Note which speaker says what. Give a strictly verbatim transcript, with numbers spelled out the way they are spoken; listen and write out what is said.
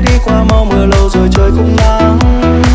Speaker 1: qua mau, mưa lâu rồi trời cũng nắng.